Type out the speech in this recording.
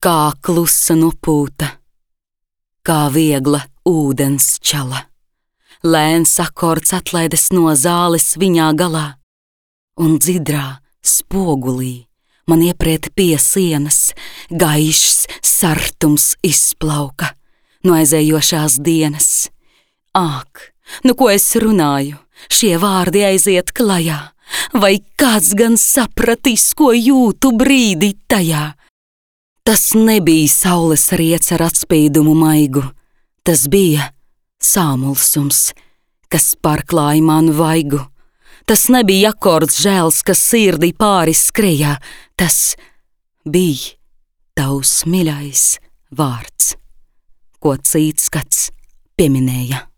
Kā klusa nopūta, kā viegla ūdens čala. Lēns akords atlaides no zāles viņā galā, un dzidrā spogulī man iepriet pie sienas gaišs sartums izplauka no aizējošās dienas. Āk, nu ko es runāju, šie vārdi aiziet klajā, vai kāds gan sapratīs, ko jūtu brīdī tajā? Tas nebija saules riets ar atspīdumu maigu, tas bija sāmulsums, kas pārklāja manu vaigu. Tas nebija akords žēls, kas sirdī pāri skrejā, tas bija tavs mīļais vārds, ko cīts skats pieminēja.